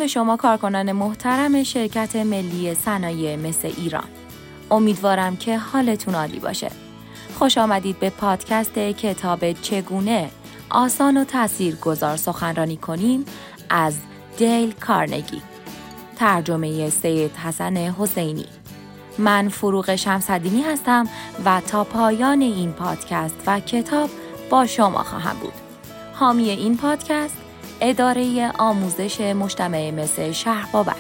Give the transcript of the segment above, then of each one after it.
به شما کارکنان محترم شرکت ملی صنایع مس ایران. امیدوارم که حالتون عالی باشه. خوش آمدید به پادکست کتاب چگونه آسان و تاثیرگذار سخنرانی کنیم از دیل کارنگی. ترجمه سید حسن حسینی. من فروغ شمس‌الدینی هستم و تا پایان این پادکست و کتاب با شما خواهم بود. حامی این پادکست اداره آموزش مجتمع مس شهر بابک.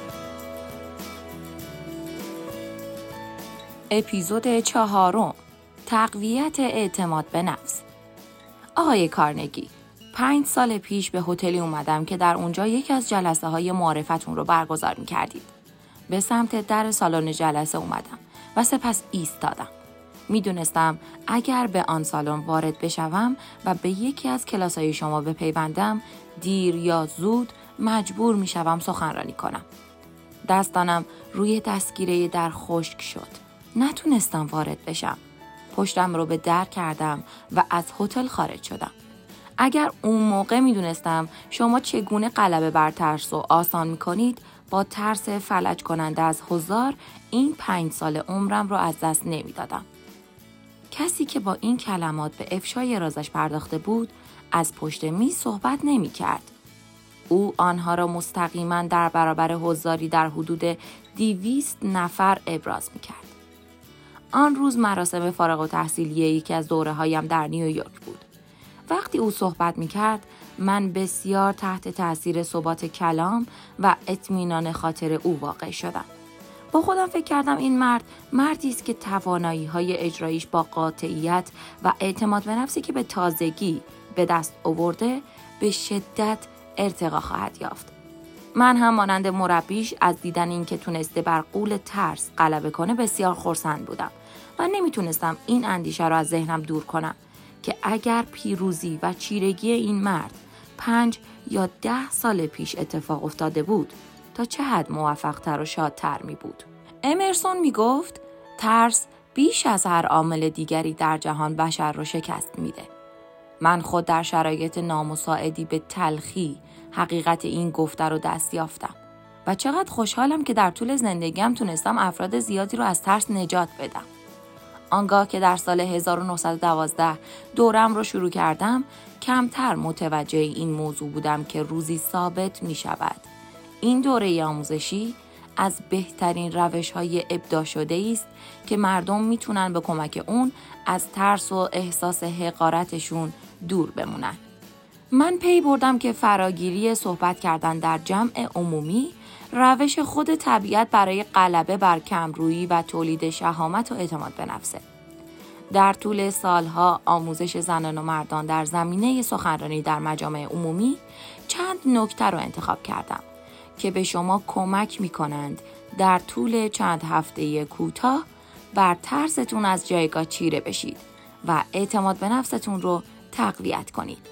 اپیزود 4، تقویت اعتماد به نفس. آقای کارنگی، 5 سال پیش به هتلی اومدم که در اونجا یکی از جلسه های معرفتون رو برگزار می‌کردید. به سمت در سالن جلسه اومدم و سپس ایستادم. میدونستم اگر به آن سالن وارد بشوم و به یکی از کلاس‌های شما بپیوندم، دیر یا زود مجبور میشوم سخنرانی کنم. دستانم روی دستگیره در خشک شد. نتونستم وارد بشم. پشتم رو به در کردم و از هتل خارج شدم. اگر اون موقع میدونستم شما چگونه غلبه بر ترس رو آسان میکنید، با ترس فلج کننده از حضار این 5 سال عمرم رو از دست نمیدادم. کسی که با این کلمات به افشای رازش پرداخته بود، از پشت میز صحبت نمی کرد. او آنها را مستقیما در برابر حضاری در حدود 200 نفر ابراز می کرد. آن روز مراسم فارغ التحصیلی یکی از دوره‌هایم در نیویورک بود. وقتی او صحبت می کرد، من بسیار تحت تاثیر ثبات کلام و اطمینان خاطر او واقع شدم. با خودم فکر کردم این مردی است که توانایی‌های اجراییش با قاطعیت و اعتماد به نفسی که به تازگی به دست آورده به شدت ارتقا خواهد یافت. من هم مانند مربیش از دیدن این که تونسته بر غول ترس غلبه کنه بسیار خرسند بودم و نمیتونستم این اندیشه را از ذهنم دور کنم که اگر پیروزی و چیرگی این مرد 5 یا 10 سال پیش اتفاق افتاده بود، تا چه حد موفق‌تر و شادتر می بود. امرسون می گفت ترس بیش از هر عامل دیگری در جهان بشر رو شکست میده. من خود در شرایط نامساعدی به تلخی حقیقت این گفته رو دست یافتم و چقدر خوشحالم که در طول زندگیم تونستم افراد زیادی رو از ترس نجات بدم. آنگاه که در سال 1912 دورم رو شروع کردم، کمتر متوجه این موضوع بودم که روزی ثابت می شود. این دوره آموزشی از بهترین روش‌های ابداع شده است که مردم میتونن به کمک اون از ترس و احساس حقارتشون دور بمونن. من پی بردم که فراگیری صحبت کردن در جمع عمومی روش خود طبیعت برای غلبه بر کمرویی و تولید شهامت و اعتماد به نفسه. در طول سالها آموزش زنان و مردان در زمینه سخنرانی در مجامع عمومی چند نکته رو انتخاب کردم که به شما کمک می‌کنند در طول چند هفته کوتاه بر ترستون از جایگاه چیره بشید و اعتماد به نفستون رو تقویت کنید.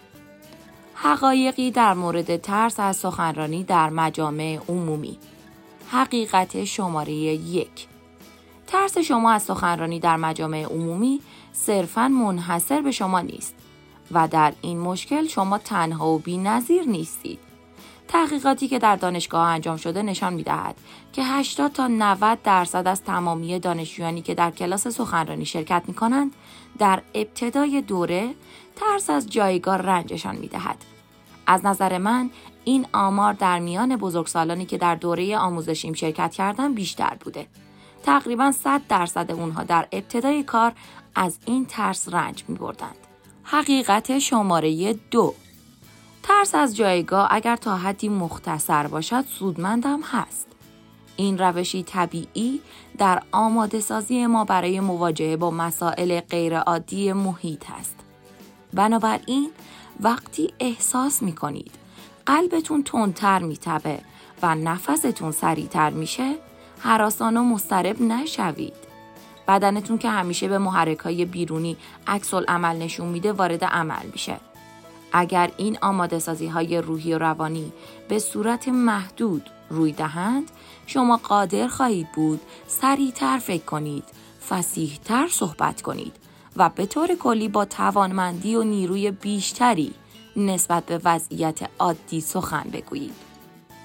حقایقی در مورد ترس از سخنرانی در مجامع عمومی. حقیقت شماره 1: ترس شما از سخنرانی در مجامع عمومی صرفاً منحصر به شما نیست و در این مشکل شما تنها و بی‌نظیر نیستید. تحقیقاتی که در دانشگاه انجام شده نشان می‌دهد که 80 تا 90% از تمامی دانشجویانی که در کلاس سخنرانی شرکت می‌کنند در ابتدای دوره ترس از جایگاه رنجشان می‌دهد. از نظر من این آمار در میان بزرگسالانی که در دوره آموزشیم شرکت کردن بیشتر بوده. تقریباً 100% اونها در ابتدای کار از این ترس رنج می‌بردند. حقیقت شماره 2: ترس از جایگاه اگر تا حدی مختصر باشد سودمندم هست. این روشی طبیعی در آماده سازی ما برای مواجهه با مسائل غیرعادی محیط است. بنابراین وقتی احساس می کنید قلبتون تندتر می تپه و نفستون سریعتر میشه، هراسان و مضطرب نشوید. بدنتون که همیشه به محرک‌های بیرونی عکس‌العمل نشون میده وارد عمل میشه. اگر این آماده سازی‌های روحی و روانی به صورت محدود روی دهند، شما قادر خواهید بود سریعتر فکر کنید، فصیح‌تر صحبت کنید و به طور کلی با توانمندی و نیروی بیشتری نسبت به وضعیت عادی سخن بگویید.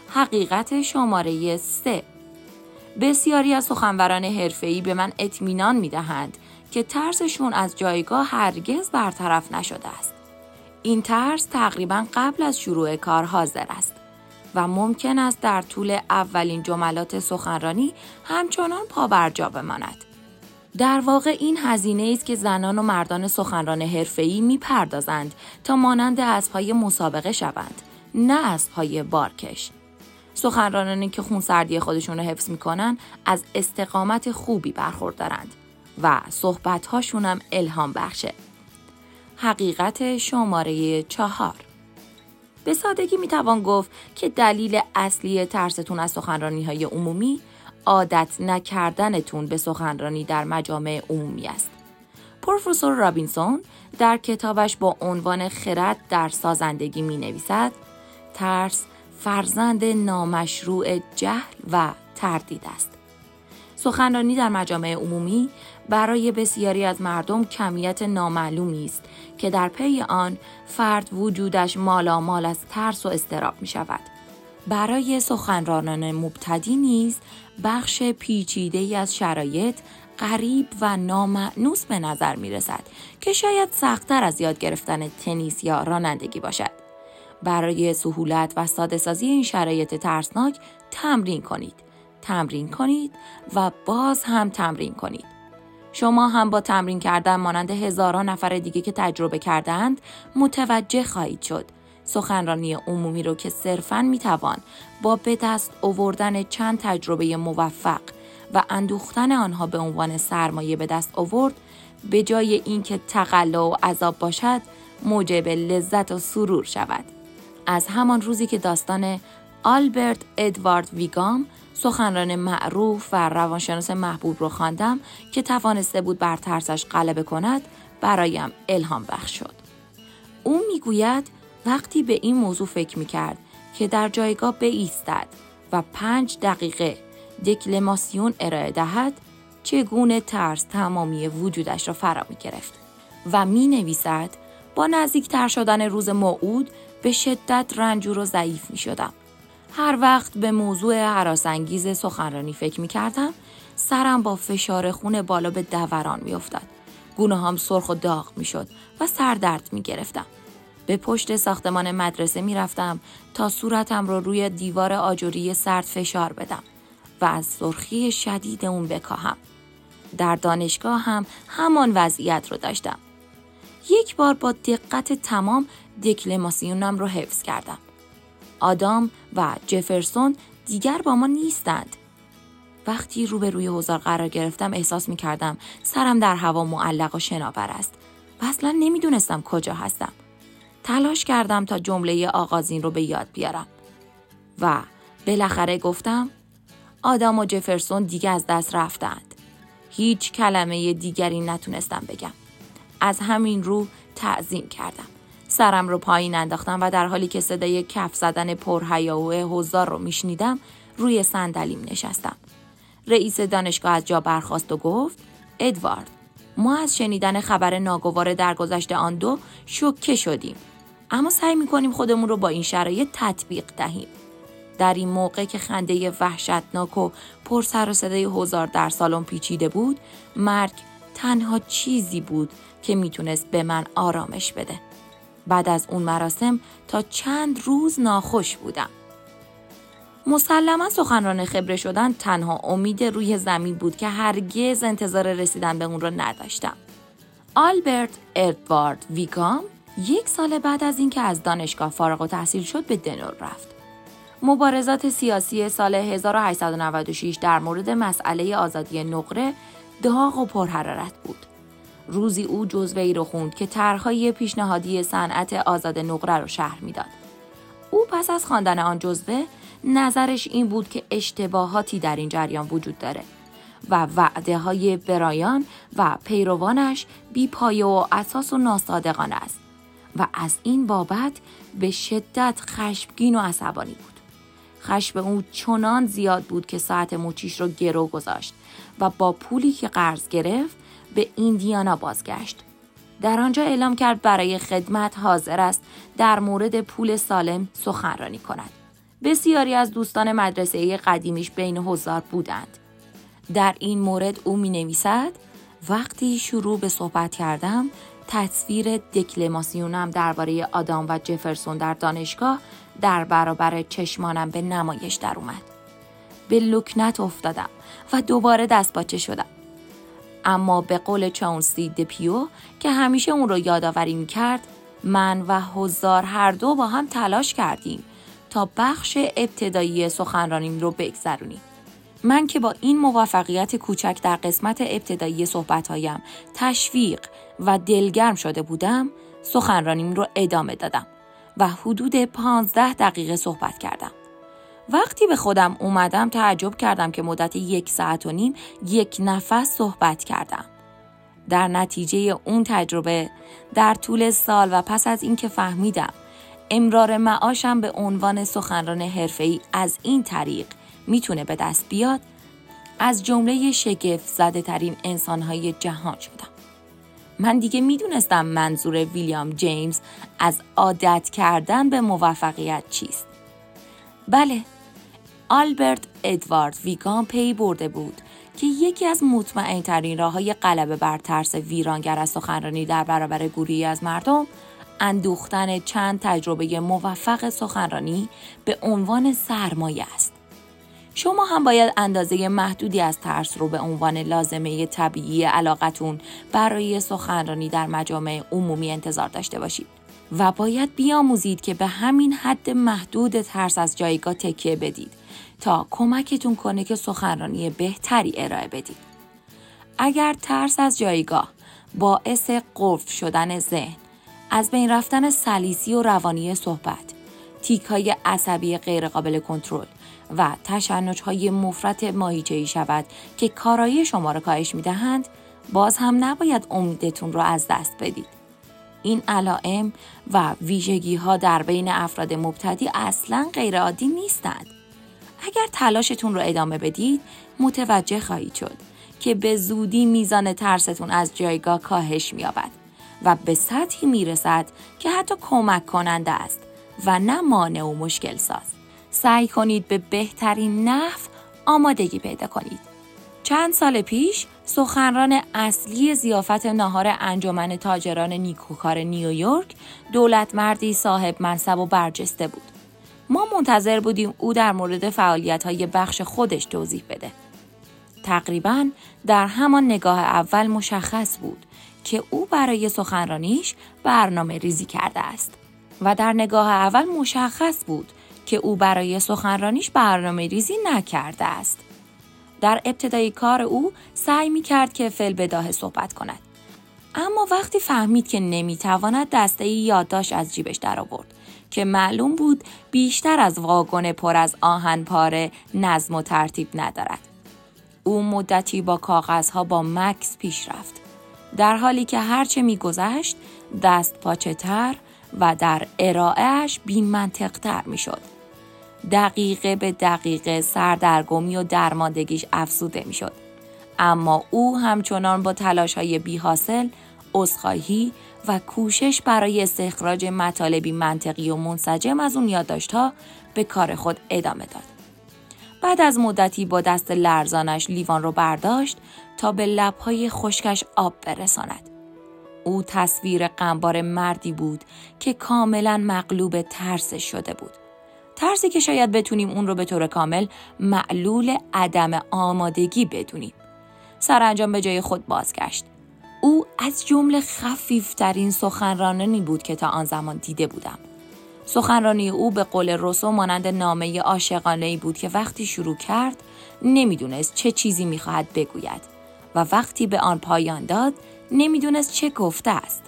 حقیقت شماره 3. بسیاری از سخنوران حرفه‌ای به من اطمینان می‌دهند که ترسشون از جایگاه هرگز برطرف نشده است. این ترس تقریباً قبل از شروع کار حاضر است و ممکن است در طول اولین جملات سخنرانی همچنان پابرجا بماند. در واقع این هزینه است که زنان و مردان سخنران حرفه‌ای می‌پردازند تا مانند اسب‌های مسابقه شوند، نه اسب‌های بارکش. سخنرانانی که خونسردی خودشون رو حفظ می‌کنن از استقامت خوبی برخوردارند و صحبت‌هاشون هم الهام بخشه. حقیقت شماره 4. به سادگی میتوان گفت که دلیل اصلی ترستون از سخنرانی‌های عمومی عادت نکردنتون به سخنرانی در مجامع عمومی است. پروفسور رابینسون در کتابش با عنوان خرد در سازندگی می‌نویسد: ترس فرزند نامشروع جهل و تردید است. سخنرانی در مجامع عمومی برای بسیاری از مردم کمیت نامعلومی است که در پی آن فرد وجودش مالامال از ترس و اضطراب می شود. برای سخنرانان مبتدی نیز بخش پیچیده‌ای از شرایط غریب و نامأنوس به نظر می رسد که شاید سخت‌تر از یاد گرفتن تنیس یا رانندگی باشد. برای سهولت و ساده‌سازی این شرایط ترسناک تمرین کنید و باز هم تمرین کنید. شما هم با تمرین کردن مانند هزاران نفر دیگه که تجربه کردند متوجه خواهید شد سخنرانی عمومی رو که صرفاً میتوان با به دست آوردن چند تجربه موفق و اندوختن آنها به عنوان سرمایه به دست آورد، به جای اینکه تقلا و عذاب باشد موجب لذت و سرور شود. از همان روزی که داستان آلبرت ادوارد ویگام، سخنران معروف و روانشناس محبوب رو خواندم که توانسته بود بر ترسش غلبه کند، برایم الهام بخش شد. او میگوید وقتی به این موضوع فکر میکرد که در جایگاه بایستد و 5 دقیقه دکلماسیون ارائه دهد، چگونه ترس تمامی وجودش را فرا میگرفت و مینویسد با نزدیکتر شدن روز موعود به شدت رنجور و ضعیف میشدم. هر وقت به موضوع هراس‌انگیز سخنرانی فکر می‌کردم، سرم با فشار خون بالا به دوران می‌افتاد. گونه‌هام سرخ و داغ می‌شد و سردرد می‌گرفتم. به پشت ساختمان مدرسه می‌رفتم تا صورتم را روی دیوار آجوری سرد فشار بدم و از سرخی شدید اون بکاهم. در دانشگاه هم همان وضعیت رو داشتم. یک بار با دقت تمام دکلماسیونم رو حفظ کردم. آدام و جفرسون دیگر با ما نیستند. وقتی روبروی حضار قرار گرفتم احساس می‌کردم سرم در هوا معلق و شناور است و اصلا نمی‌دونستم کجا هستم. تلاش کردم تا جمله آغازین رو به یاد بیارم و بالاخره گفتم آدام و جفرسون دیگه از دست رفتند. هیچ کلمه دیگری نتونستم بگم. از همین رو تعظیم کردم. سرم رو پایین انداختم و در حالی که صدای کف زدن پرهیاهوی حضار رو میشنیدم روی صندلیم نشستم. رئیس دانشگاه از جا برخاست و گفت: ادوارد، ما از شنیدن خبر ناگوار درگذشت آن دو شوکه شدیم، اما سعی میکنیم خودمون رو با این شرایط تطبیق دهیم. در این موقع که خنده وحشتناک و پر سر و صدای حضار در سالن پیچیده بود، مرگ تنها چیزی بود که میتونست به من آرامش بده. بعد از اون مراسم تا چند روز ناخوش بودم. مسلماً سخنران خبره شدن تنها امید روی زمین بود که هرگز انتظار رسیدن به اون رو نداشتم. آلبرت ادوارد ویگام 1 سال بعد از اینکه از دانشگاه فارغ التحصیل شد به دنور رفت. مبارزات سیاسی سال 1896 در مورد مسئله آزادی نقره داغ و پرحرارت بود. روزی او جزوه‌ای رو خوند که طرح‌های پیشنهادی صنعت آزاد نقره رو شرح میداد. او پس از خواندن آن جزوه نظرش این بود که اشتباهاتی در این جریان وجود داره و وعده‌های برایان و پیروانش بی‌پایه و اساس و ناصادقانه است و از این بابت به شدت خشمگین و عصبانی بود. خشم او چنان زیاد بود که ساعت مچیش رو گرو گذاشت و با پولی که قرض گرفت به ایندیانا بازگشت. در آنجا اعلام کرد برای خدمت حاضر است در مورد پول سالم سخنرانی کند. بسیاری از دوستان مدرسه قدیمیش بین حضار بودند. در این مورد او می‌نویسد: وقتی شروع به صحبت کردم، تصویر دکلماسیونم درباره آدام و جفرسون در دانشگاه در برابر چشمانم به نمایش در اومد. به لکنت افتادم و دوباره دستپاچه شدم. اما به قول چاونسی دپیو که همیشه اون رو یادآوری می‌کرد، من و حضار هر دو با هم تلاش کردیم تا بخش ابتدایی سخنرانیم رو بگذرونیم. من که با این موفقیت کوچک در قسمت ابتدایی صحبت‌هایم تشویق و دلگرم شده بودم، سخنرانیم رو ادامه دادم و حدود 15 دقیقه صحبت کردم. وقتی به خودم اومدم تعجب کردم که مدت 1 ساعت و نیم یک نفس صحبت کردم. در نتیجه اون تجربه در طول سال و پس از اینکه فهمیدم امرار معاشم به عنوان سخنران حرفه‌ای از این طریق میتونه به دست بیاد، از جمله شگفت زده ترین انسانهای جهان شدم. من دیگه میدونستم منظور ویلیام جیمز از عادت کردن به موفقیت چیست. بله، آلبرت ادوارد ویگان پی برده بود که یکی از مطمئن ترین راه‌های غلبه بر ترس ویرانگر از سخنرانی در برابر گروهی از مردم، اندوختن چند تجربه موفق سخنرانی به عنوان سرمایه است. شما هم باید اندازه محدودی از ترس رو به عنوان لازمه طبیعی علاقتون برای سخنرانی در مجامع عمومی انتظار داشته باشید و باید بیاموزید که به همین حد محدود ترس از جایگاه تکیه بدید تا کمکتون کنه که سخنرانی بهتری ارائه بدید. اگر ترس از جایگاه باعث قفل شدن ذهن، از بین رفتن سلیسی و روانی صحبت، تیک‌های عصبی غیرقابل کنترل و تشنج‌های مفرط ماهیچه‌ای شود که کارایی شما را کاهش می‌دهند، باز هم نباید امیدتون را از دست بدید. این علائم و ویژگی‌ها در بین افراد مبتدی اصلاً غیرعادی نیستند. اگر تلاشتون رو ادامه بدید، متوجه خواهید شد که به زودی میزان ترستون از جایگاه کاهش می‌یابد و به سطحی میرسد که حتی کمک کننده است و نه مانع و مشکل ساز. سعی کنید به بهترین نحو آمادگی پیدا کنید. چند سال پیش سخنران اصلی ضیافت ناهار انجمن تاجران نیکوکار نیویورک دولتمردی صاحب منصب و برجسته بود. ما منتظر بودیم او در مورد فعالیت‌های بخش خودش توضیح بده. تقریباً در همان نگاه اول مشخص بود که او برای سخنرانیش برنامه ریزی کرده است و در نگاه اول مشخص بود که او برای سخنرانیش برنامه ریزی نکرده است. در ابتدای کار او سعی می کرد که فی‌البداهه صحبت کند. اما وقتی فهمید که نمی تواند دسته‌ای یادداشت از جیبش در آورد که معلوم بود بیشتر از واگن پر از آهن پاره نظم و ترتیب ندارد. او مدتی با کاغذها با مکس پیش رفت، در حالی که هرچه می گذشت دست پاچه تر و در ارائهش بی منطق تر می شد. دقیقه به دقیقه سردرگمی و درماندگیش افزوده می شد. اما او همچنان با تلاش‌های بی‌حاصل، عذرخواهی و کوشش برای استخراج مطالبی منطقی و منسجم از اون یادداشت‌ها به کار خود ادامه داد. بعد از مدتی با دست لرزانش لیوان رو برداشت تا به لب‌های خشکش آب برساند. او تصویر غمبار مردی بود که کاملاً مغلوب ترسش شده بود. ترسی که شاید بتونیم اون رو به طور کامل معلول عدم آمادگی بدونیم. سرانجام به جای خود بازگشت. او از جمله خفیفترین سخنرانانی بود که تا آن زمان دیده بودم. سخنرانی او به قول روسو مانند نامه عاشقانه‌ای بود که وقتی شروع کرد نمیدونست چه چیزی میخواهد بگوید و وقتی به آن پایان داد نمیدونست چه گفته است.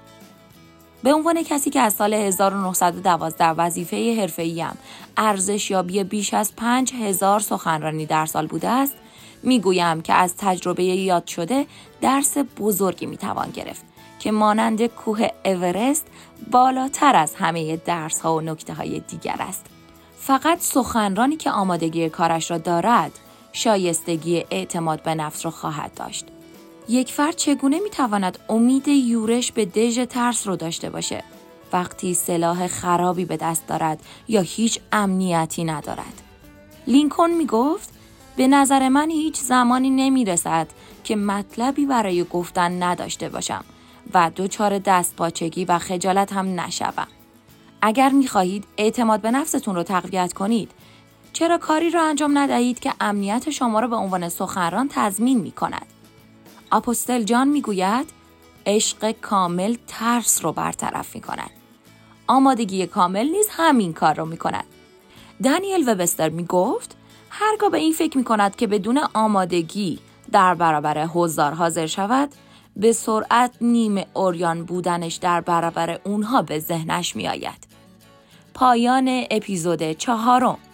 به عنوان کسی که از سال 1912 وظیفه حرفه‌ایم ارزشیابی بیش از 5000 سخنرانی در سال بوده است، میگویم که از تجربه یاد شده درس بزرگی میتوان گرفت که مانند کوه اورست بالاتر از همه درس‌ها و نکته‌های دیگر است. فقط سخنرانی که آمادگی کارش را دارد، شایستگی اعتماد به نفس را خواهد داشت. یک فرد چگونه میتواند امید یورش به دژ ترس رو داشته باشه؟ وقتی سلاح خرابی به دست دارد یا هیچ امنیتی ندارد. لینکلن می گفت به نظر من هیچ زمانی نمی رسد که مطلبی برای گفتن نداشته باشم و دچار دستپاچگی و خجالت هم نشوم. اگر می خواهید اعتماد به نفستون رو تقویت کنید، چرا کاری را انجام ندهید که امنیت شما را به عنوان سخنران تضمین می کند؟ آپوستل جان می گوید عشق کامل ترس رو برطرف می کند. آمادگی کامل نیز همین کار رو می کند. دانیل وبستر می گفت هرگاه به این فکر می کند که بدون آمادگی در برابر حضار حاضر شود، به سرعت نیمه عریان بودنش در برابر اونها به ذهنش می آید. پایان اپیزود 4.